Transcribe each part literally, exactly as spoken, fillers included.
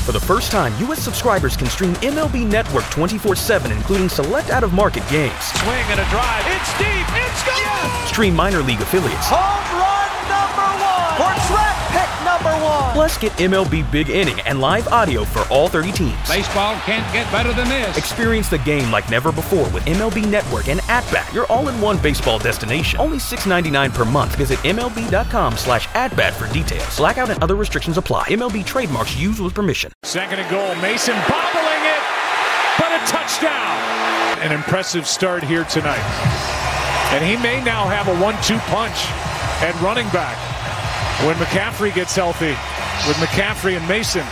For the first time, U S subscribers can stream M L B Network twenty-four seven, including select out-of-market games. Swing and a drive. It's deep. It's gone. Yes! Stream minor league affiliates. Home run number one. For draft pick number one. Plus, get M L B Big Inning and live audio for all thirty teams. Baseball can't get better than this. Experience the game like never before with M L B Network and At-Bat, your all-in-one baseball destination. Only six dollars and ninety-nine cents per month. Visit M L B dot com slash at-bat for details. Blackout and other restrictions apply. M L B trademarks used with permission. Second and goal. Mason bobbling it, but a touchdown. An impressive start here tonight. And he may now have a one two punch at running back when McCaffrey gets healthy with McCaffrey and Mason.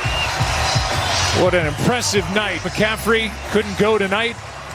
What an impressive night. McCaffrey couldn't go tonight.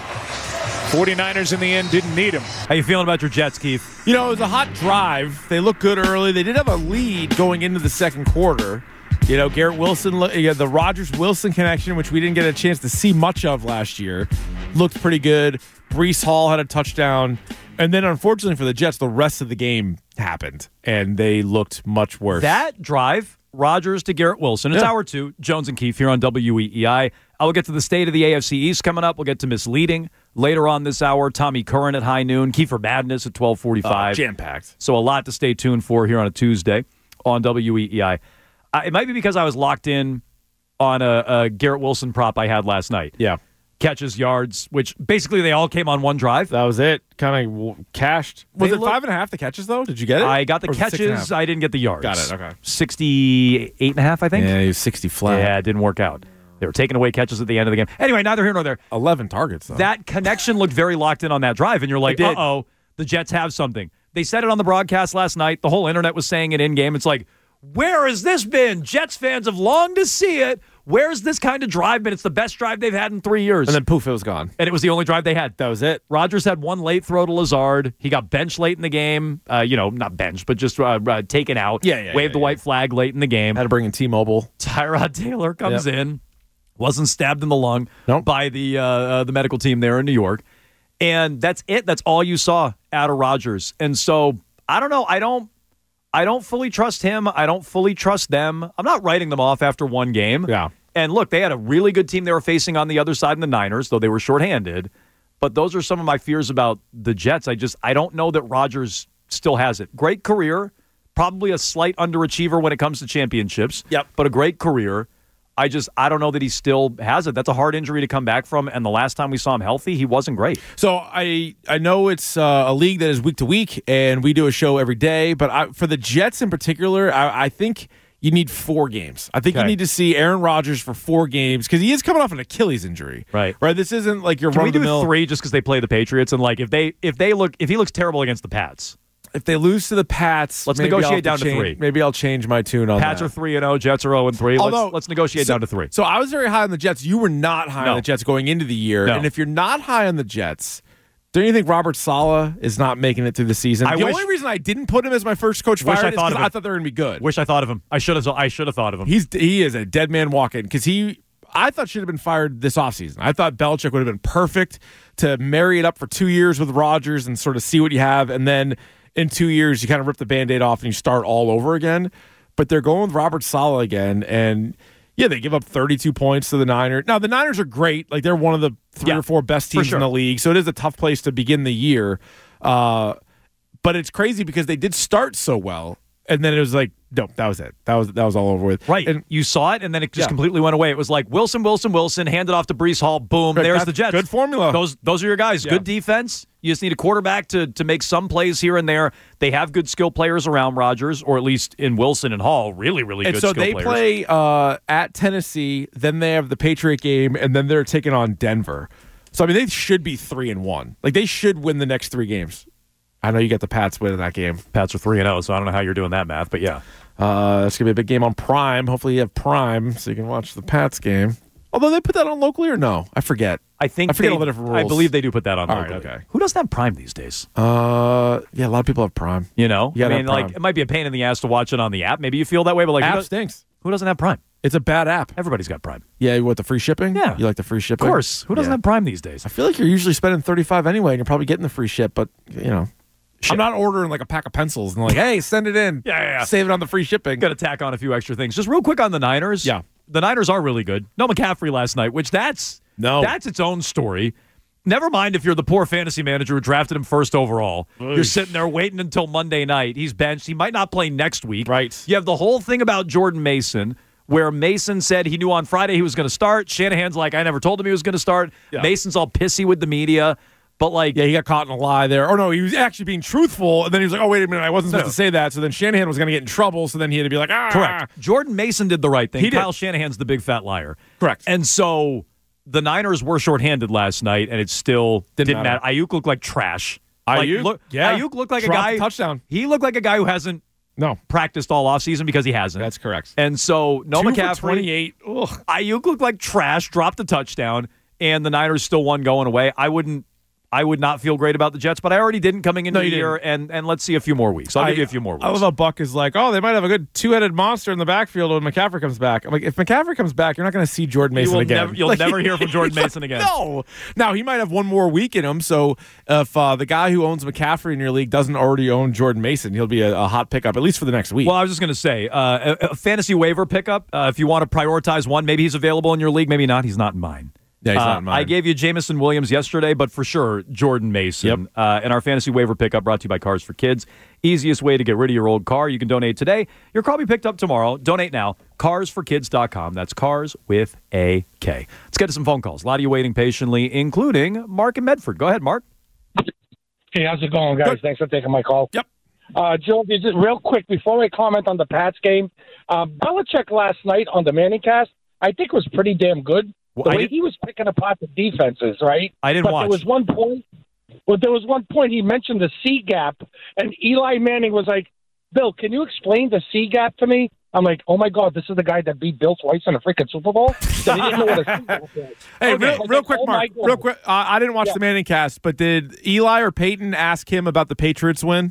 forty-niners in the end didn't need him. How you feeling about your Jets, Keith? You know, it was a hot drive. They looked good early. They did have a lead going into the second quarter. You know, Garrett Wilson, you know, the Rodgers-Wilson connection, which we didn't get a chance to see much of last year, looked pretty good. Breece Hall had a touchdown. And then, unfortunately for the Jets, the rest of the game happened, and they looked much worse. That drive, Rodgers to Garrett Wilson. It's Yeah. hour two. Jones and Keith here on W E E I. I will get to the state of the A F C East coming up. We'll get to misleading later on this hour. Tommy Curran at high noon. Kiefer Madness at twelve forty-five. Uh, jam-packed. So a lot to stay tuned for here on a Tuesday on W E E I. Uh, it might be because I was locked in on a, a Garrett Wilson prop I had last night. Yeah. Catches, yards, which basically they all came on one drive. That was it. Kind of w- cashed. Was They it look- five and a half the catches, though? Did you get it? I got the Or was it six and a catches. half? I didn't get the yards. Got it, okay. sixty-eight and a half, I think. Yeah, he was sixty flat. Yeah, it didn't work out. They were taking away catches at the end of the game. Anyway, neither here nor there. eleven targets, though. That connection looked very locked in on that drive, and you're like, It did. uh-oh, the Jets have something. They said it on the broadcast last night. The whole internet was saying it in-game. It's like, where has this been? Jets fans have longed to see it. Where's this kind of drive been? It's the best drive they've had in three years. and then poof, it was gone. And it was the only drive they had. That was it. Rodgers had one late throw to Lazard. He got benched late in the game. Uh, you know, not benched, but just uh, uh, taken out. Yeah, yeah, Waved yeah, the yeah. white flag late in the game. Had to bring in T-Mobile. Tyrod Taylor comes Yep. in, wasn't stabbed in the lung Nope. by the uh, uh, the medical team there in New York, and that's it. That's all you saw out of Rodgers. And so I don't know. I don't. I don't fully trust him. I don't fully trust them. I'm not writing them off after one game. Yeah. And look, they had a really good team they were facing on the other side in the Niners, though they were shorthanded. But those are some of my fears about the Jets. I just I don't know that Rodgers still has it. Great career, probably a slight underachiever when it comes to championships. Yep. But a great career. I just I don't know that he still has it. That's a hard injury to come back from. And the last time we saw him healthy, he wasn't great. So I I know it's uh, a league that is week to week, and we do a show every day. But I, for the Jets in particular, I, I think you need four games. I think Okay. you need to see Aaron Rodgers for four games because he is coming off an Achilles injury. Right. Right. This isn't like your Can run we of the do mill. three just because they play the Patriots? And like if they if they look if he looks terrible against the Pats, If they lose to the Pats, Let's maybe negotiate I'll have down to change- three. Maybe I'll change my tune on Pats that. are three and zero, Jets are zero and three. Although- Let's let's negotiate so, down to three. So I was very high on the Jets. You were not high No. on the Jets going into the year. No. And if you're not high on the Jets, don't you think Robert Saleh is not making it through the season? I the wish- only reason I didn't put him as my first coach Wish fired I thought is of because I him. thought they were going to be good. Wish I thought of him. I should have. I should have thought of him. He's he is a dead man walking because he I thought should have been fired this offseason. I thought Belichick would have been perfect to marry it up for two years with Rodgers and sort of see what you have, and then in two years you kind of rip the Band-Aid off and you start all over again. But they're going with Robert Saleh again, and yeah, they give up thirty-two points to the Niners. Now the Niners are great; like they're one of the three Yeah, or four best for teams sure. in the league, so it is a tough place to begin the year. Uh, but it's crazy because they did start so well, and then it was like, no, that was it. That was that was all over with. Right. And you saw it, and then it just Yeah. completely went away. It was like Wilson, Wilson, Wilson, handed off to Breece Hall. Boom, Right, there's that's the Jets. good formula. Those those are your guys. Yeah. Good defense. You just need a quarterback to to make some plays here and there. They have good skill players around Rodgers, or at least in Wilson and Hall. Really, really and good so skill they players. play uh, at Tennessee, then they have the Patriot game, and then they're taking on Denver. So I mean, they should be three and one. Like they should win the next three games. I know you got the Pats winning that game. Pats are three and zero, so I don't know how you're doing that math, but yeah. Uh, it's gonna be a big game on Prime. Hopefully, you have Prime so you can watch the Pats game. Although they put that on locally or no, I forget. I think I forget they- all the different I rules. believe they do put that on. All right, locally. okay. Who doesn't have Prime these days? Uh, yeah, a lot of people have Prime. You know, You gotta I mean, have like Prime. it might be a pain in the ass to watch it on the app. Maybe you feel that way, but like who, App does, stinks. who doesn't have Prime? It's a bad app. Everybody's got Prime. Yeah, what the free shipping? Yeah. you like the free shipping? Of course. Who doesn't Yeah. have Prime these days? I feel like you're usually spending thirty-five anyway, and you're probably getting the free ship. But you know, Ship. I'm not ordering like a pack of pencils and like, hey, send it in. Yeah, yeah, yeah. Save it on the free shipping. Got to tack on a few extra things. Just real quick on the Niners. Yeah. the Niners are really good. No McCaffrey last night, which that's no. that's its own story. Never mind if you're the poor fantasy manager who drafted him first overall. Oof. You're sitting there waiting until Monday night. He's benched. He might not play next week. Right. You have the whole thing about Jordan Mason, where Mason said he knew on Friday he was going to start. Shanahan's like, I never told him he was going to start. Yeah. Mason's all pissy with the media. But, like... Yeah, he got caught in a lie there. Or, no, he was actually being truthful, and then he was like, oh, wait a minute, I wasn't supposed no. to say that. So then Shanahan was going to get in trouble, so then he had to be like, ah. Correct. Jordan Mason did the right thing. He Kyle did. Shanahan's the big fat liar. Correct. And so the Niners were shorthanded last night, and it still didn't, didn't matter. matter. Ayuk looked like trash. Ayuk? Like, look, yeah. Ayuk looked like Dropped a guy... a touchdown. He looked like a guy who hasn't no practiced all offseason because he hasn't. That's correct. And so, no Two McCaffrey. For twenty-eight. Ugh. Ayuk looked like trash, dropped a touchdown, and the Niners still won going away. I wouldn't... I would not feel great about the Jets, but I already didn't coming into no, the didn't. year, and, and let's see a few more weeks. I'll I, give you a few more weeks. I love how Buck is like, oh, they might have a good two-headed monster in the backfield when McCaffrey comes back. I'm like, if McCaffrey comes back, you're not going to see Jordan Mason you again. Never, you'll like, never hear from Jordan Mason again. No. Now, he might have one more week in him, so if uh, the guy who owns McCaffrey in your league doesn't already own Jordan Mason, he'll be a, a hot pickup, at least for the next week. Well, I was just going to say, uh, a, a fantasy waiver pickup, uh, if you want to prioritize one, maybe he's available in your league, maybe not. He's not in mine. Yeah, he's uh, not in mine. I gave you Jameson Williams yesterday, but for sure, Jordan Mason. Yep. Uh, and our fantasy waiver pickup brought to you by Cars for Kids. Easiest way to get rid of your old car. You can donate today. Your car will be picked up tomorrow. Donate now. cars for kids dot com. That's cars with a K. Let's get to some phone calls. A lot of you waiting patiently, including Mark in Medford. Go ahead, Mark. Hey, how's it going, guys? Good. Thanks for taking my call. Yep. Uh, Joe, just real quick, before I comment on the Pats game, uh, Belichick last night on the Manning cast, I think was pretty damn good. The Well, way did, he was picking apart the defenses, right? I didn't but watch. There was one point. Well, there was one point he mentioned the C gap, and Eli Manning was like, "Bill, can you explain the C gap to me?" I'm like, "Oh my God, this is the guy that beat Bill twice in a freaking Super Bowl." So he didn't know what a C gap was. Hey, okay. real, real like, quick, oh Mark. Real quick. Uh, I didn't watch yeah. the Manning cast, but did Eli or Peyton ask him about the Patriots win?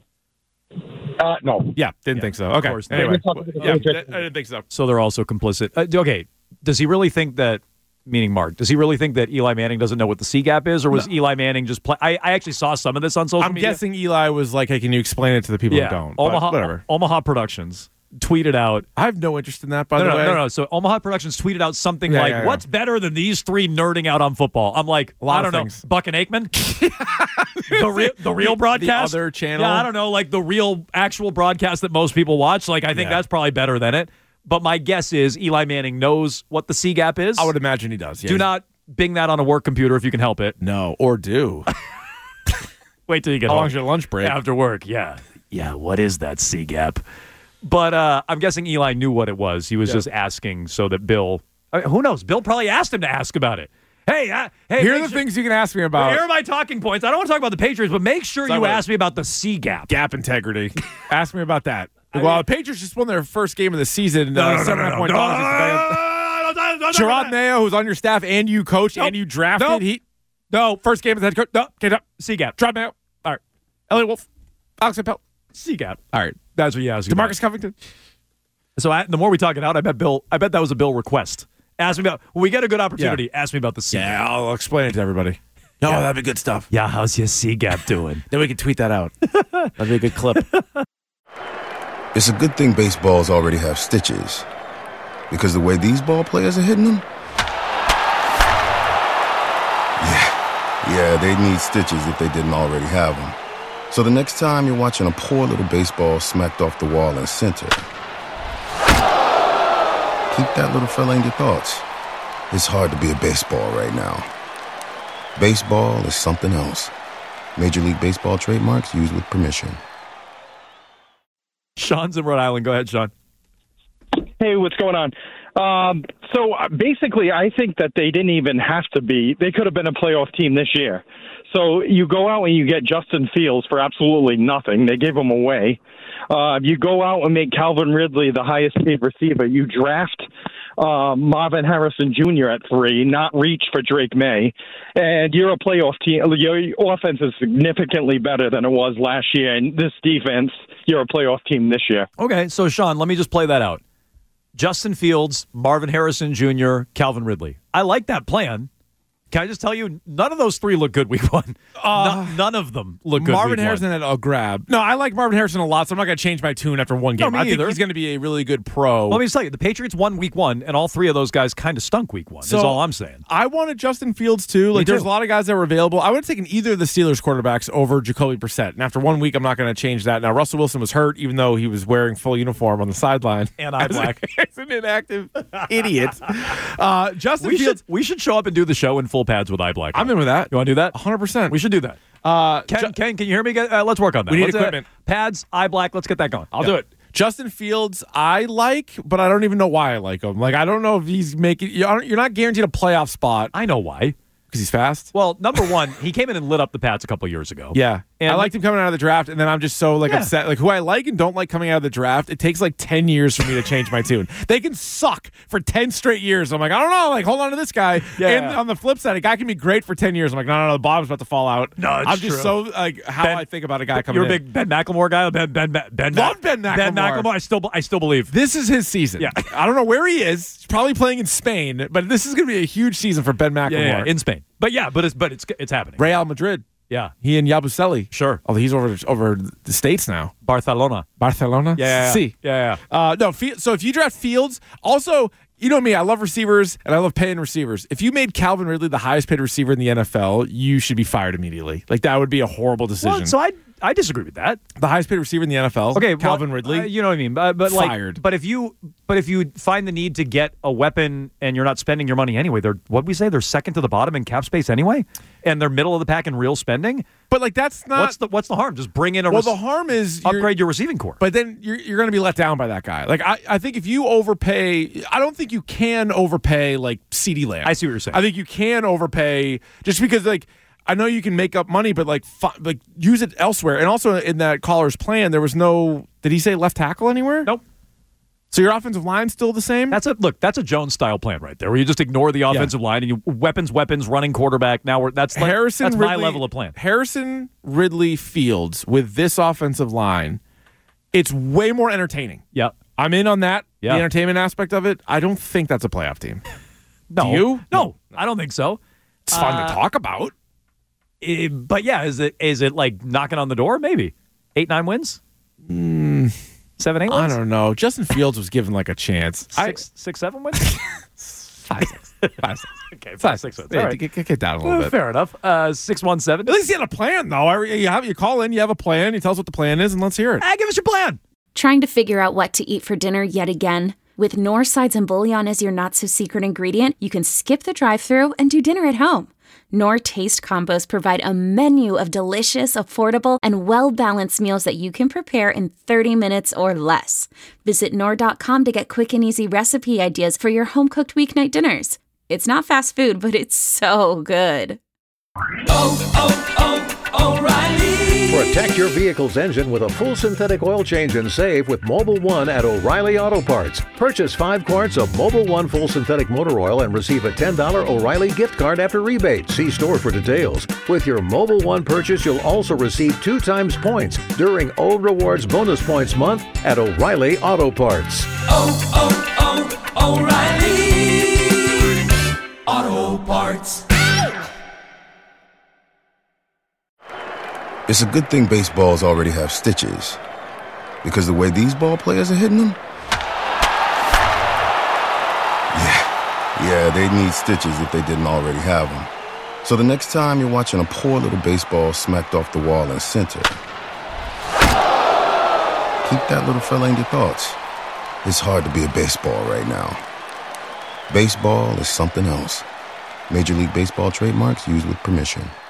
Uh, no. Yeah, didn't Yeah, think so. of Okay. course. Anyway, They were talking yeah, about the I Patriots. didn't think so. So they're also complicit. Uh, okay, does he really think that, meaning Mark, does he really think that Eli Manning doesn't know what the C gap is, or was No. Eli Manning just play? I, I actually saw some of this on social I'm media. guessing Eli was like, hey, can you explain it to the people yeah, who don't? Omaha, But whatever. Omaha Productions tweeted out. I have no interest in that, by No, the no, way. no, no. So Omaha Productions tweeted out something Yeah, like, yeah, yeah. "What's better than these three nerding out on football?" I'm like, A lot I of don't things. know, Buck and Aikman, the real, the real broadcast, The other channel. Yeah, I don't know, like the real actual broadcast that most people watch. Like, I think Yeah. that's probably better than it. But my guess is Eli Manning knows what the C gap is. I would imagine he does. Yeah. Do not bing that on a work computer if you can help it. No, or do. Wait till you get How home. long's your lunch break? After work, yeah. Yeah, what is that C gap? But uh, I'm guessing Eli knew what it was. He was Yeah. just asking so that Bill, I mean, who knows? Bill probably asked him to ask about it. Hey, uh, hey, Here are make the sure- things you can ask me about. Here are my talking points. I don't want to talk about the Patriots, but make sure Not you really. ask me about the C gap. Gap integrity. Ask me about that. I well, mean- the Patriots just won their first game of the season. No, uh, no, no, seven no, and a half no, point no, dogs. no, no, no, no, no, no, no, no, Gerard no. Mayo, who's on your staff and you coach Nope. and you drafted. Nope. He no first game as head coach. No, okay, no. C gap. Gerard Mayo. All right. Elliot Wolf. Alex Appel. C gap. All right. That's what you asked me about. DeMarcus Covington. So I, the more we talk it out, I bet Bill. I bet that was a Bill request. Ask me about when we get a good opportunity. Ask me about the C gap. Yeah, I'll explain it to everybody. No, Yeah. that'd be good stuff. Yeah, how's your C gap doing? Then we can tweet that out. That'd be a good clip. It's a good thing baseballs already have stitches, because the way these ball players are hitting them, yeah, yeah, they need stitches if they didn't already have them. So the next time you're watching a poor little baseball smacked off the wall in center, keep that little fella in your thoughts. It's hard to be a baseball right now. Baseball is something else. Major League Baseball trademarks used with permission. Sean's in Rhode Island. Go ahead, Sean. Hey, what's going on? Um, so uh, basically, I think that they didn't even have to be. They could have been a playoff team this year. So you go out and you get Justin Fields for absolutely nothing. They gave him away. Uh, you go out and make Calvin Ridley the highest paid receiver. You draft uh, Marvin Harrison Junior at three, not reach for Drake May. And you're a playoff team. Your offense is significantly better than it was last year. And this defense, you're a playoff team this year. Okay, so Sean, let me just play that out. Justin Fields, Marvin Harrison Junior, Calvin Ridley. I like that plan. Can I just tell you, none of those three look good week one. Uh, no, none of them look good Marvin week Harrison one. had a grab. No, I like Marvin Harrison a lot, so I'm not going to change my tune after one game. No, me I think either. he's going to be a really good pro. Let me just tell you, the Patriots won week one, and all three of those guys kind of stunk week one, So, is all I'm saying. I wanted Justin Fields, too. Like, too. there's a lot of guys that were available. I would have taken either of the Steelers quarterbacks over Jacoby Brissett. And after one week, I'm not going to change that. Now, Russell Wilson was hurt, even though he was wearing full uniform on the sideline. And eye black. As an inactive idiot. Uh, Justin We Fields. should, we should show up and do the show in full pads with eye black. I'm in with that. You want to do that? one hundred percent. We should do that. Uh, Ken, Ju- Ken, can you hear me? Uh, let's work on that. We need Let's, uh, equipment. pads, eye black. Let's get that going. I'll do it. Justin Fields, I like, but I don't even know why I like him. Like, I don't know if he's making. You're not guaranteed a playoff spot I know why. because he's fast. Well, number one, he came in and lit up the Pats a couple years ago. Yeah. And I liked him coming out of the draft, and then I'm just so like Yeah. upset. Like, who I like and don't like coming out of the draft, it takes like ten years for me to change my tune. They can suck for ten straight years. I'm like, I don't know. Like, hold on to this guy. Yeah. And on the flip side, a guy can be great for ten years. I'm like, no, no, no, the bottom's about to fall out. No, it's I'm just true. so like how Ben- I think about a guy coming You're a in. big Ben McLemore guy. Ben Ben Ben. Ben Love Ben Ben McLemore. McLemore. I still I still believe. This is his season. Yeah. I don't know where he is. He's probably playing in Spain, but this is going to be a huge season for Ben McLemore. Yeah, yeah, in Spain. But yeah, but it's but it's it's happening. Real Madrid. Yeah, He and Yabusele. sure. Although he's over over the States now. Barcelona. Barcelona? Yeah, See. yeah, yeah. Uh, no, Fe- so if you draft Fields, also, you know me, I love receivers and I love paying receivers. If you made Calvin Ridley the highest paid receiver in the N F L, you should be fired immediately. Like, that would be a horrible decision. Well, so I I disagree with that. the highest paid receiver in the N F L, Okay, well, Calvin Ridley. uh, you know what I mean. But, but like, Fired. But if you but if you find the need to get a weapon and you're not spending your money anyway, they're what we say they're second to the bottom in cap space anyway, and they're middle of the pack in real spending. but, like, that's not. what's the what's the harm? Just bring in a well, rec- the harm is. you're- upgrade your receiving core. But then you're, you're going to be let down by that guy. Like, I, I think if you overpay, I don't think you can overpay, like, CeeDee Lamb. I see what you're saying. I think you can overpay just because, like, I know you can make up money, but, like, fi- like use it elsewhere. And also in that caller's plan, there was no, did he say left tackle anywhere? Nope. So your offensive line's still the same? That's a look. That's a Jones style plan right there, where you just ignore the offensive line and you weapons, weapons, running quarterback. Now we're that's like, Harrison That's Ridley, my level of plan. Harrison Ridley Fields with this offensive line, it's way more entertaining. Yeah. I'm in on that, Yeah. the entertainment aspect of it. I don't think that's a playoff team. No. Do you? No, I don't think so. It's fun Uh, to talk about. Eh, but yeah, is it is it like knocking on the door? Maybe eight, nine wins. Seven, eight I wins. don't know. Justin Fields was given like a chance. Six, six, seven wins. Five, six. Five, six. Okay, Five, six wins. Yeah, All right. get, get, get down a little Uh, bit. fair enough. Uh, six, one, seven. At least you had a plan, though. I- You have you call in, you have a plan. You tell us what the plan is, and let's hear it. Ah, give us your plan. Trying to figure out what to eat for dinner yet again? With Knorr sides and bouillon as your not-so-secret ingredient, you can skip the drive-thru and do dinner at home. Knorr Taste Combos provide a menu of delicious, affordable, and well-balanced meals that you can prepare in thirty minutes or less. Visit Knorr dot com to get quick and easy recipe ideas for your home-cooked weeknight dinners. It's not fast food, but it's so good. Protect your vehicle's engine with a full synthetic oil change and save with Mobile One at O'Reilly Auto Parts. Purchase five quarts of Mobile One full synthetic motor oil and receive a ten dollars O'Reilly gift card after rebate. See store for details. With your Mobile One purchase, you'll also receive two times points during O Rewards Bonus Points Month at O'Reilly Auto Parts. Oh, oh, oh, O'Reilly Auto Parts. It's a good thing baseballs already have stitches. Because the way these ball players are hitting them? Yeah, yeah, they need stitches if they didn't already have them. So the next time you're watching a poor little baseball smacked off the wall in center, keep that little fella in your thoughts. It's hard to be a baseball right now. Baseball is something else. Major League Baseball trademarks used with permission.